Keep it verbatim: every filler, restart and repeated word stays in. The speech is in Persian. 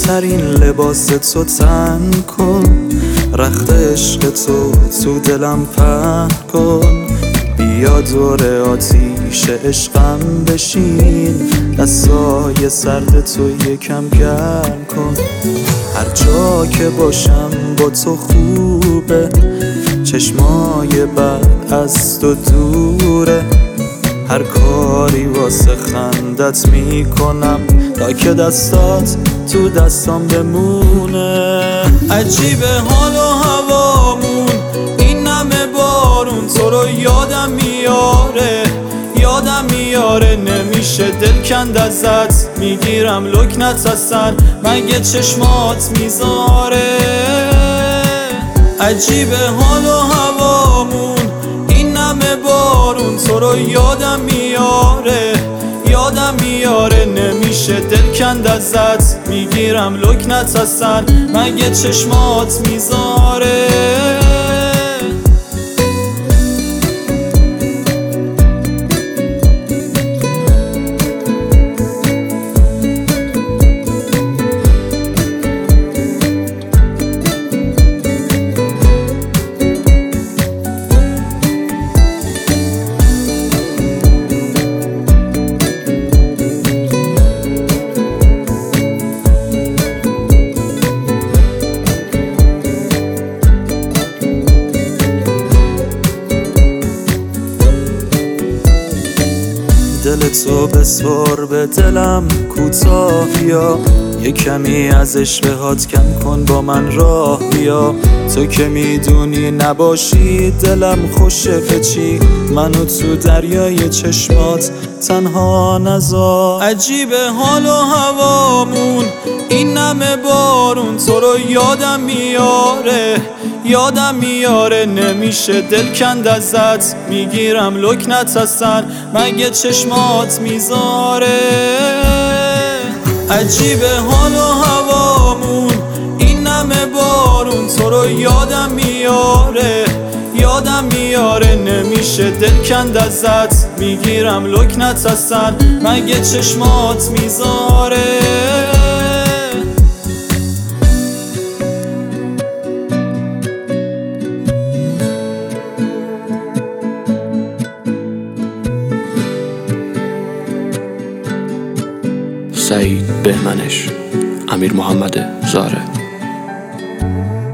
بهترین لباس تو تن کن، رخت عشق تو تو دلم پهن کن. بیا دور آتیش عشقم بشین، دستای سرد تو یکم گرم کن. هر جا که باشم با تو خوبه، چشمای بد از تو دوره. هر کاری واسه خندت میکنم تا که دستات تو دستام بمونه. عجیبه حال و هوامون، این همه بارون تو رو یادم میاره، یادم میاره. نمیشه دل کند ازت، میگیرم لکنت اصلا مگه چشمات میذاره. عجیبه حال و هوامون، این همه بارون تو رو یادم میاره، یادم میاره. نمیشه دل کند ازت، میگیرم لکنت اصلا مگه چشمات میذاره. دل تو بسپار به دلم کوتاه بیا، یه کمی از عشقهات کم کن با من راه بیا. تو که میدونی نباشی دلم خوشه به چی، منو تو دریای چشمات تنها نذار. عجیبه حال و هوامون، این همه بارون تو رو یادم میاره، یادم میاره. نمیشه دل کند ازت، میگیرم لکنت اصلا مگه چشمات میذاره. عجیبه حال و هوامون، این همه بارون تو رو یادم میاره، یادم میاره. نمیشه دل کند ازت، میگیرم لکنت اصلا مگه چشمات میذاره. سعید بهمنش، امیر محمد زاره.